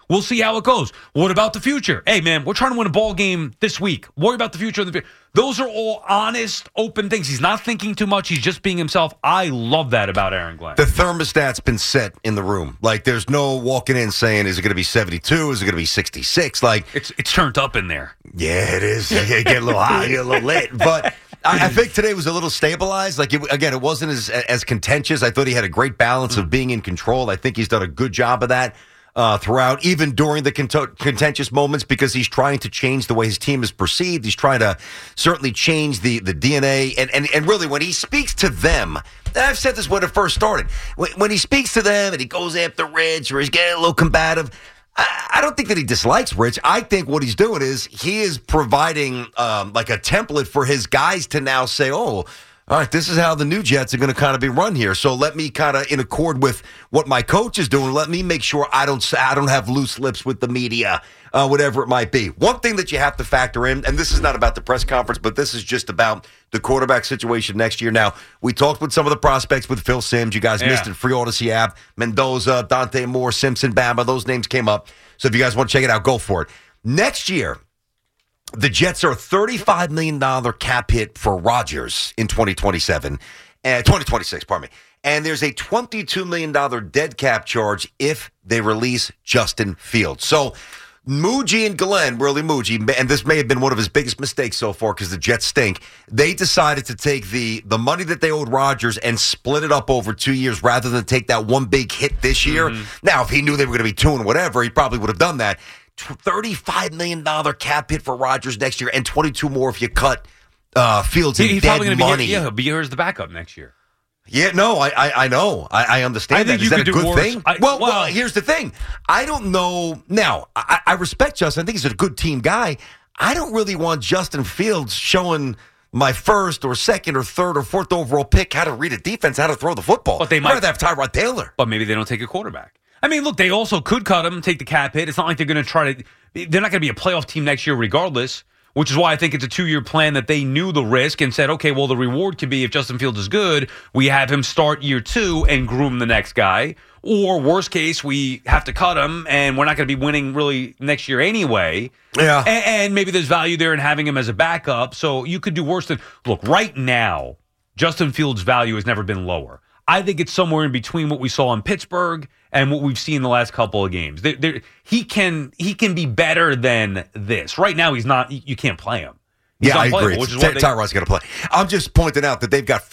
Speaker 5: We'll see how it goes. What about the future? Hey, man, we're trying to win a ball game this week. Worry about the future of the future. Those are all honest, open things. He's not thinking too much. He's just being himself. I love that about Aaron Glenn.
Speaker 6: The thermostat's been set in the room. Like, there's no walking in saying, is it going to be 72? Is it going to be 66? Like,
Speaker 5: it's turned up in there.
Speaker 6: Yeah, it is. You get a little hot, you get a little lit. But I think today was a little stabilized. Like, it wasn't as contentious. I thought he had a great balance of being in control. I think he's done a good job of that. Throughout, even during the contentious moments, because he's trying to change the way his team is perceived. He's trying to certainly change the DNA. And really, when he speaks to them, and I've said this when it first started, when he speaks to them and he goes after Rich or he's getting a little combative, I don't think that he dislikes Rich. I think what he's doing is he is providing like a template for his guys to now say, oh, all right, this is how the new Jets are going to kind of be run here. So let me kind of, in accord with what my coach is doing, let me make sure I don't have loose lips with the media, whatever it might be. One thing that you have to factor in, and this is not about the press conference, but this is just about the quarterback situation next year. Now, we talked with some of the prospects with Phil Simms. You guys missed it. Free Odyssey app. Mendoza, Dante Moore, Simpson, Bama. Those names came up. So if you guys want to check it out, go for it. Next year, the Jets are a $35 million cap hit for Rodgers in 2026, pardon me. And there's a $22 million dead cap charge if they release Justin Fields. So Muji and Glenn, Willie Muji, and this may have been one of his biggest mistakes so far because the Jets stink, they decided to take the money that they owed Rodgers and split it up over 2 years rather than take that one big hit this year. Now, if he knew they were going to be 2 and whatever, he probably would have done that. $35 million cap hit for Rodgers next year and 22 more if you cut Fields in dead money.
Speaker 5: He'll be here as the backup next year.
Speaker 6: Yeah, no, I know. I understand that. Is that a good thing? Well, here's the thing. I don't know. Now, I respect Justin. I think he's a good team guy. I don't really want Justin Fields showing my first or second or third or fourth overall pick how to read a defense, how to throw the football.
Speaker 5: But they might
Speaker 6: rather have Tyrod Taylor.
Speaker 5: But maybe they don't take a quarterback. I mean, look, they also could cut him, take the cap hit. It's not like they're going to try to – they're not going to be a playoff team next year regardless, which is why I think it's a 2-year plan that they knew the risk and said, okay, well, the reward could be if Justin Fields is good, we have him start year 2 and groom the next guy. Or worst case, we have to cut him and we're not going to be winning really next year anyway.
Speaker 6: Yeah.
Speaker 5: And maybe there's value there in having him as a backup. So you could do worse than – look, right now, Justin Fields' value has never been lower. I think it's somewhere in between what we saw in Pittsburgh and what we've seen the last couple of games. He can be better than this. Right now, he's not. You can't play him.
Speaker 6: Yeah, I agree. Tyrod's going to play. I'm just pointing out that they've got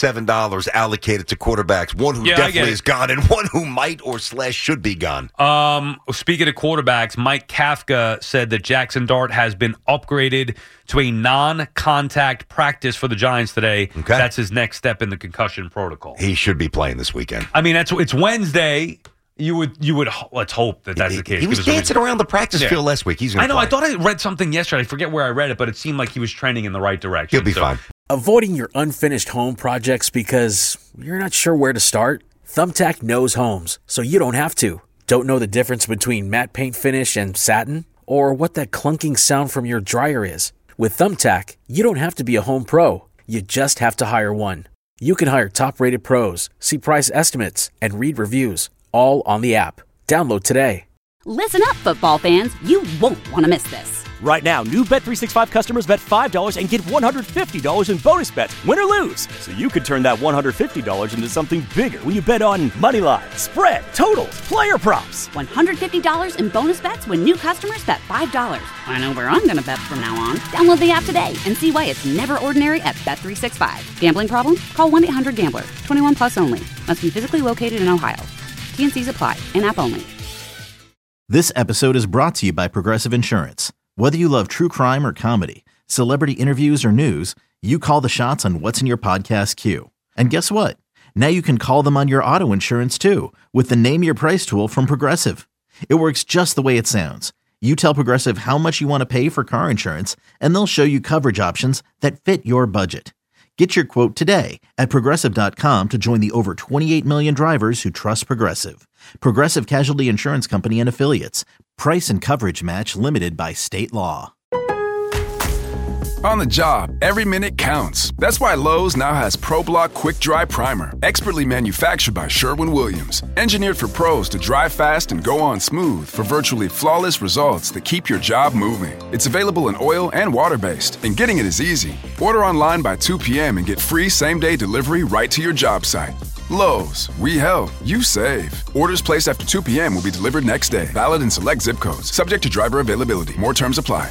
Speaker 6: $57 allocated to quarterbacks. One who definitely is gone, and one who might or should be gone.
Speaker 5: Speaking of quarterbacks, Mike Kafka said that Jackson Dart has been upgraded to a non-contact practice for the Giants today.
Speaker 6: Okay.
Speaker 5: That's his next step in the concussion protocol.
Speaker 6: He should be playing this weekend.
Speaker 5: I mean, it's Wednesday. You would. Let's hope that that's the case.
Speaker 6: He was dancing around the practice field last week. He's going to play.
Speaker 5: I thought I read something yesterday. I forget where I read it, but it seemed like he was trending in the right direction.
Speaker 6: He'll be fine.
Speaker 9: Avoiding your unfinished home projects because you're not sure where to start? Thumbtack knows homes, so you don't have to. Don't know the difference between matte paint finish and satin? Or what that clunking sound from your dryer is? With Thumbtack, you don't have to be a home pro. You just have to hire one. You can hire top-rated pros, see price estimates, and read reviews, all on the app. Download today.
Speaker 1: Listen up, football fans. You won't want to miss this.
Speaker 2: Right now, new Bet365 customers bet $5 and get $150 in bonus bets, win or lose. So you could turn that $150 into something bigger when you bet on moneyline, spread, totals, player props.
Speaker 1: $150 in bonus bets when new customers bet $5. I know where I'm going to bet from now on. Download the app today and see why it's never ordinary at Bet365. Gambling problem? Call 1-800-GAMBLER. 21 plus only. Must be physically located in Ohio. T&Cs apply. In-app only.
Speaker 3: This episode is brought to you by Progressive Insurance. Whether you love true crime or comedy, celebrity interviews or news, you call the shots on what's in your podcast queue. And guess what? Now you can call them on your auto insurance too with the Name Your Price tool from Progressive. It works just the way it sounds. You tell Progressive how much you want to pay for car insurance, and they'll show you coverage options that fit your budget. Get your quote today at Progressive.com to join the over 28 million drivers who trust Progressive. Progressive Casualty Insurance Company and Affiliates. Price and coverage match limited by state law.
Speaker 4: On the job, every minute counts. That's why Lowe's now has ProBlock Quick Dry Primer, expertly manufactured by Sherwin-Williams. Engineered for pros to dry fast and go on smooth for virtually flawless results that keep your job moving. It's available in oil and water-based, and getting it is easy. Order online by 2 p.m. and get free same-day delivery right to your job site. Lowe's, we help, you save. Orders placed after 2 p.m. will be delivered next day. Valid in select zip codes. Subject to driver availability. More terms apply.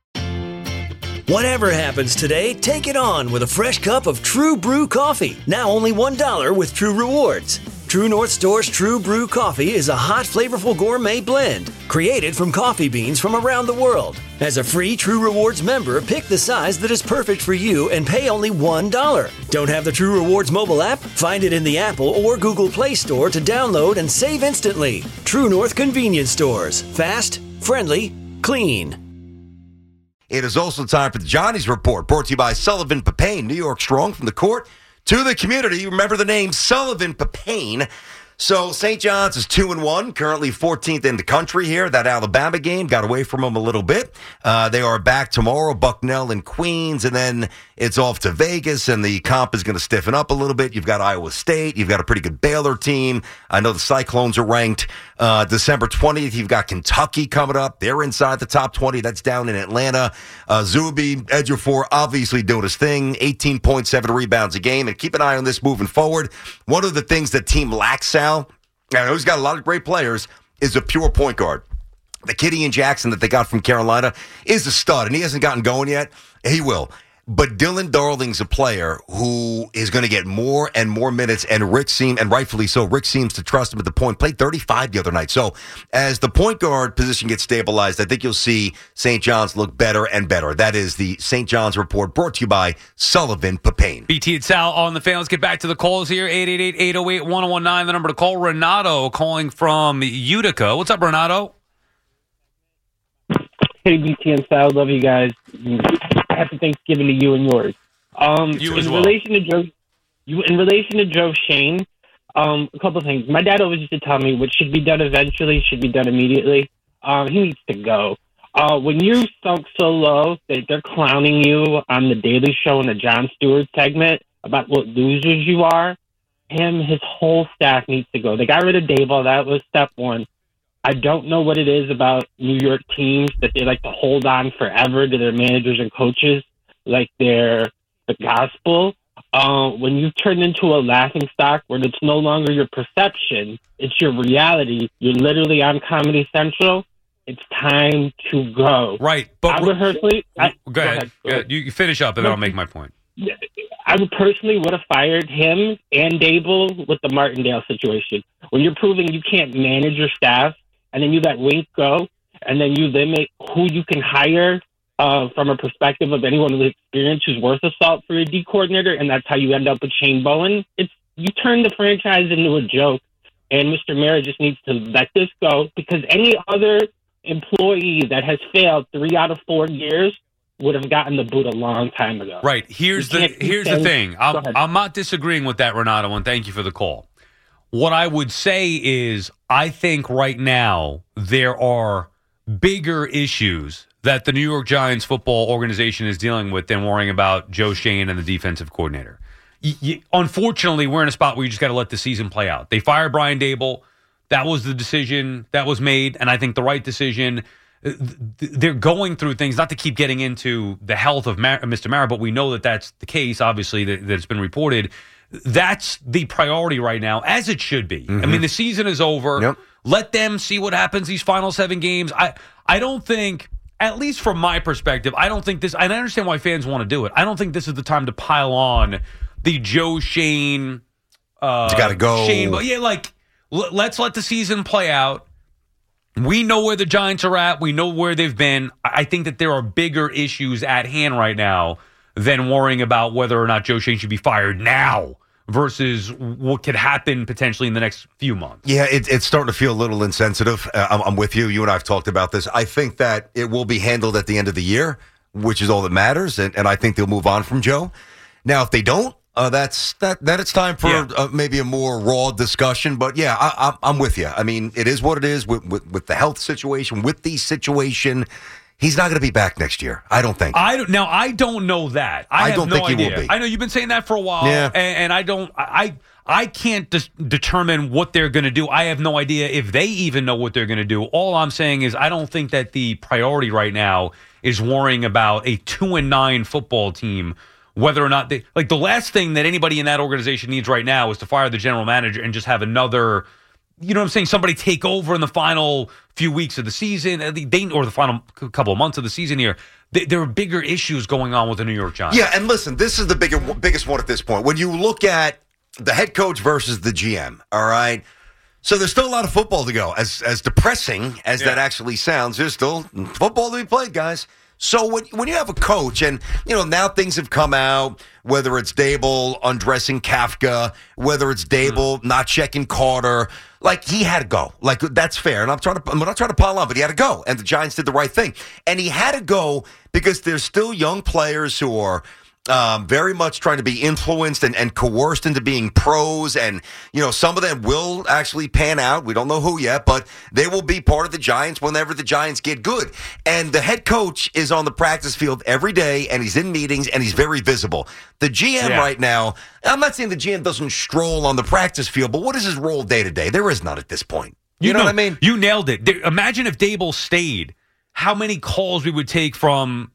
Speaker 10: Whatever happens today, take it on with a fresh cup of True Brew coffee. Now only $1 with True Rewards. True North Store's True Brew coffee is a hot, flavorful gourmet blend created from coffee beans from around the world. As a free True Rewards member, pick the size that is perfect for you and pay only $1. Don't have the True Rewards mobile app? Find it in the Apple or Google Play Store to download and save instantly. True North Convenience Stores. Fast, friendly, clean.
Speaker 6: It is also time for the Johnny's Report, brought to you by Sullivan Papain, New York Strong, from the court to the community. Remember the name Sullivan Papain. So St. John's is 2-1, currently 14th in the country here. That Alabama game got away from them a little bit. They are back tomorrow, Bucknell and Queens, and then it's off to Vegas, and the comp is going to stiffen up a little bit. You've got Iowa State. You've got a pretty good Baylor team. I know the Cyclones are ranked. December 20th, you've got Kentucky coming up. They're inside the top 20. That's down in Atlanta. Zuby Ejiofor obviously doing his thing, 18.7 rebounds a game, and keep an eye on this moving forward. One of the things that team lacks, Sal, I know he's got a lot of great players, is a pure point guard. The kid Ian Jackson that they got from Carolina is a stud, and he hasn't gotten going yet. He will. But Dylan Darling's a player who is going to get more and more minutes, and rightfully so, Rick seems to trust him at the point. Played 35 the other night. So as the point guard position gets stabilized, I think you'll see St. John's look better and better. That is the St. John's Report, brought to you by Sullivan Papain.
Speaker 5: BT and Sal on the fan. Let's get back to the calls here. 888-808-1019, the number to call. Renato calling from Utica. What's up, Renato?
Speaker 18: Hey, BT and Sal. Love you guys. Happy Thanksgiving to you and yours.
Speaker 5: You as well.
Speaker 18: In relation to Joe Shane, a couple of things. My dad always used to tell me what should be done eventually should be done immediately. He needs to go. When you sunk so low that they're clowning you on the Daily Show and the Jon Stewart segment about what losers you are, his whole staff needs to go. They got rid of Daboll. That was step one. I don't know what it is about New York teams that they like to hold on forever to their managers and coaches like they're the gospel. When you turn into a laughingstock where it's no longer your perception, it's your reality, you're literally on Comedy Central, it's time to go.
Speaker 5: Right. But
Speaker 18: go
Speaker 5: ahead. You finish up and then I'll make my point.
Speaker 18: I would have fired him and Daboll with the Martindale situation. When you're proving you can't manage your staff, and then you let Wink go, and then you limit who you can hire from a perspective of anyone with experience who's worth a salt for a D coordinator, and that's how you end up with Shane Bowen. You turn the franchise into a joke, and Mr. Mara just needs to let this go, because any other employee that has failed 3 out of 4 years would have gotten the boot a long time ago.
Speaker 5: Right. Here's the thing. I'm not disagreeing with that, Renato, and thank you for the call. What I would say is I think right now there are bigger issues that the New York Giants football organization is dealing with than worrying about Joe Shane and the defensive coordinator. Unfortunately, we're in a spot where you just got to let the season play out. They fired Brian Daboll. That was the decision that was made, and I think the right decision. They're going through things, not to keep getting into the health of Mr. Mara, but we know that that's the case, obviously, that it's been reported. That's the priority right now, as it should be. Mm-hmm. I mean, the season is over. Yep. Let them see what happens these final 7 games. I don't think, at least from my perspective, I don't think this, and I understand why fans want to do it. I don't think this is the time to pile on the Joe Shane.
Speaker 6: You got to go.
Speaker 5: Shane, let's let the season play out. We know where the Giants are at. We know where they've been. I think that there are bigger issues at hand right now than worrying about whether or not Joe Shane should be fired now versus what could happen potentially in the next few months.
Speaker 6: Yeah, it's starting to feel a little insensitive. I'm with you. You and I have talked about this. I think that it will be handled at the end of the year, which is all that matters, and I think they'll move on from Joe. Now, if they don't, that it's time for maybe a more raw discussion. But yeah, I'm with you. I mean, it is what it is with the health situation, with the situation. He's not going to be back next year. I don't think.
Speaker 5: I don't know that. I have
Speaker 6: don't
Speaker 5: no
Speaker 6: think
Speaker 5: idea.
Speaker 6: he will be.
Speaker 5: I know you've been saying that for a while,
Speaker 6: Yeah.
Speaker 5: and I can't determine what they're going to do. I have no idea if they even know what they're going to do. All I'm saying is I don't think that the priority right now is worrying about a 2-9 football team, whether or not they like. The last thing that anybody in that organization needs right now is to fire the general manager and just have another, you know what I'm saying, somebody take over in the final few weeks of the season, or the final couple of months of the season here. There are bigger issues going on with the New York Giants.
Speaker 6: Yeah, and listen, this is the biggest one at this point. When you look at the head coach versus the GM, all right? So there's still a lot of football to go. As depressing as that actually sounds, there's still football to be played, guys. So when you have a coach, and now things have come out, whether it's Dable undressing Kafka, whether it's Dable not checking Carter, like he had to go. Like that's fair, and I'm not trying to pile on, but he had to go, and the Giants did the right thing, and he had to go because there's still young players who are very much trying to be influenced and coerced into being pros. And, some of them will actually pan out. We don't know who yet, but they will be part of the Giants whenever the Giants get good. And the head coach is on the practice field every day, and he's in meetings, and he's very visible. The GM right now, I'm not saying the GM doesn't stroll on the practice field, but what is his role day to day? There is none at this point. You know what I mean?
Speaker 5: You nailed it. Imagine if Dable stayed, how many calls we would take from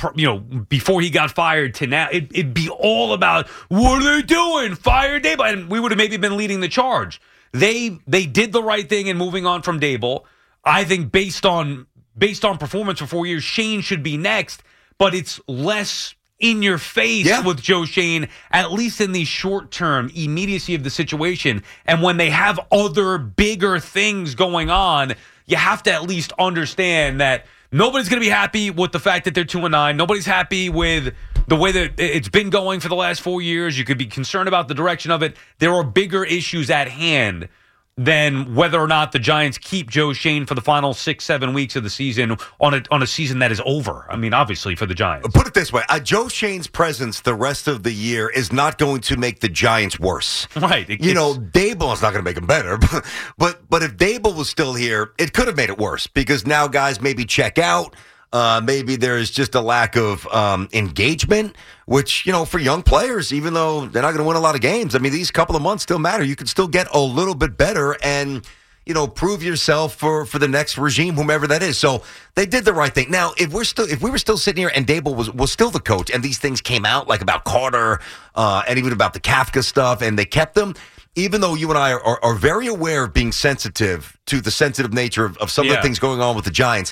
Speaker 5: before he got fired to now. It'd be all about, what are they doing? Fire Dable. And we would have maybe been leading the charge. They did the right thing in moving on from Dable. I think based on performance for 4 years, Shane should be next, but it's less in your face with Joe Shane, at least in the short term immediacy of the situation. And when they have other bigger things going on, you have to at least understand that nobody's going to be happy with the fact that they're 2-9. Nobody's happy with the way that it's been going for the last 4 years. You could be concerned about the direction of it. There are bigger issues at hand than whether or not the Giants keep Joe Shane for the final 6-7 weeks of the season on a season that is over. I mean, obviously for the Giants.
Speaker 6: Put it this way: Joe Shane's presence the rest of the year is not going to make the Giants worse.
Speaker 5: Right?
Speaker 6: Dable is not going to make them better. But if Dable was still here, it could have made it worse because now guys maybe check out. Maybe there's just a lack of engagement, which, for young players, even though they're not going to win a lot of games, I mean, these couple of months still matter. You can still get a little bit better and, prove yourself for the next regime, whomever that is. So they did the right thing. Now, if we were still sitting here and Dable was still the coach and these things came out, like about Carter and even about the Kafka stuff, and they kept them, even though you and I are very aware of being sensitive to the sensitive nature of some of the things going on with the Giants,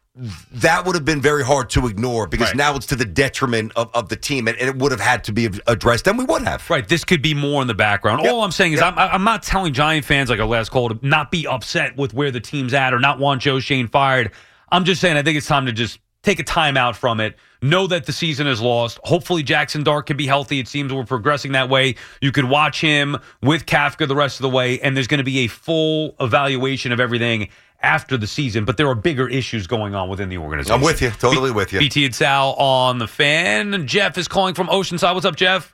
Speaker 6: that would have been very hard to ignore because now it's to the detriment of the team, and it would have had to be addressed, and we would have.
Speaker 5: Right. This could be more in the background. All I'm saying is I'm not telling Giant fans like our last call to not be upset with where the team's at or not want Joe Shane fired. I'm just saying I think it's time to just take a time out from it. Know that the season is lost. Hopefully Jackson Dart can be healthy. It seems we're progressing that way. You could watch him with Kafka the rest of the way, and there's going to be a full evaluation of everything after the season, but there are bigger issues going on within the organization.
Speaker 6: I'm with you. Totally with you.
Speaker 5: BT and Sal on the Fan. Jeff is calling from Oceanside. What's up, Jeff?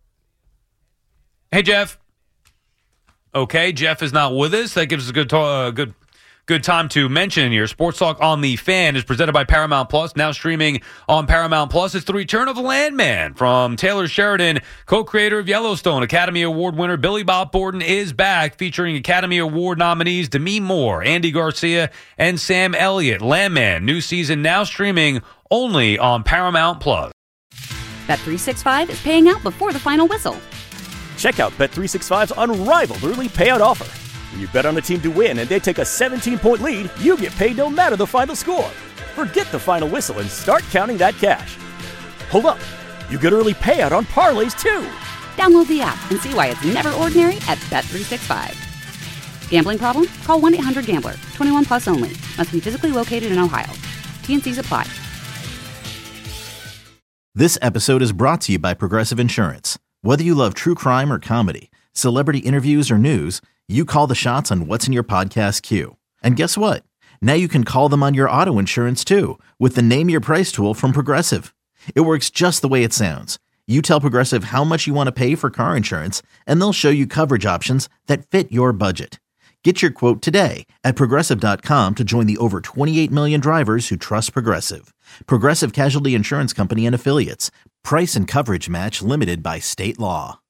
Speaker 5: Hey, Jeff. Okay, Jeff is not with us. That gives us a good time to mention here. Sports Talk on the Fan is presented by Paramount Plus. Now streaming on Paramount Plus. It's the return of Landman from Taylor Sheridan, co-creator of Yellowstone. Academy Award winner Billy Bob Thornton is back, featuring Academy Award nominees Demi Moore, Andy Garcia, and Sam Elliott. Landman, new season now streaming only on Paramount Plus.
Speaker 1: Bet365 is paying out before the final whistle.
Speaker 2: Check out Bet365's unrivaled early payout offer. When you bet on a team to win and they take a 17-point lead, you get paid no matter the final score. Forget the final whistle and start counting that cash. Hold up. You get early payout on parlays, too.
Speaker 1: Download the app and see why it's never ordinary at Bet365. Gambling problem? Call 1-800-GAMBLER. 21 plus only. Must be physically located in Ohio. T&Cs apply.
Speaker 3: This episode is brought to you by Progressive Insurance. Whether you love true crime or comedy, celebrity interviews or news, you call the shots on what's in your podcast queue. And guess what? Now you can call them on your auto insurance too with the Name Your Price tool from Progressive. It works just the way it sounds. You tell Progressive how much you want to pay for car insurance, and they'll show you coverage options that fit your budget. Get your quote today at Progressive.com to join the over 28 million drivers who trust Progressive. Progressive Casualty Insurance Company and Affiliates. Price and coverage match limited by state law.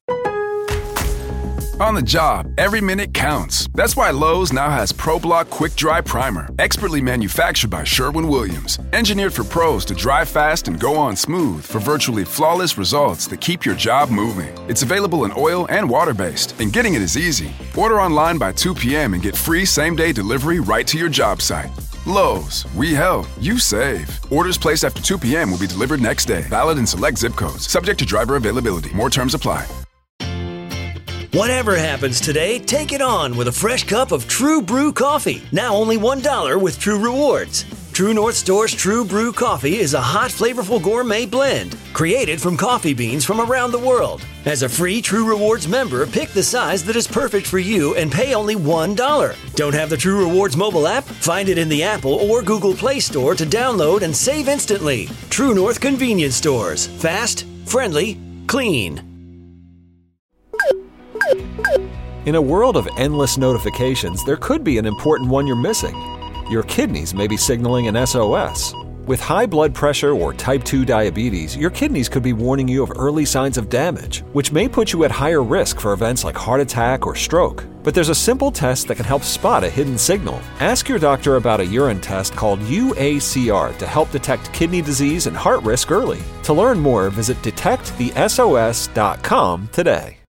Speaker 4: On the job, every minute counts. That's why Lowe's now has ProBlock Quick Dry Primer, expertly manufactured by Sherwin-Williams. Engineered for pros to dry fast and go on smooth for virtually flawless results that keep your job moving. It's available in oil and water-based, and getting it is easy. Order online by 2 p.m. and get free same-day delivery right to your job site. Lowe's, we help, you save. Orders placed after 2 p.m. will be delivered next day. Valid in select zip codes. Subject to driver availability. More terms apply.
Speaker 10: Whatever happens today, take it on with a fresh cup of True Brew coffee. Now only $1 with True Rewards. True North Store's True Brew coffee is a hot, flavorful gourmet blend created from coffee beans from around the world. As a free True Rewards member, pick the size that is perfect for you and pay only $1. Don't have the True Rewards mobile app? Find it in the Apple or Google Play Store to download and save instantly. True North Convenience Stores. Fast, friendly, clean.
Speaker 19: In a world of endless notifications, there could be an important one you're missing. Your kidneys may be signaling an SOS. With high blood pressure or type 2 diabetes, your kidneys could be warning you of early signs of damage, which may put you at higher risk for events like heart attack or stroke. But there's a simple test that can help spot a hidden signal. Ask your doctor about a urine test called UACR to help detect kidney disease and heart risk early. To learn more, visit detectthesos.com today.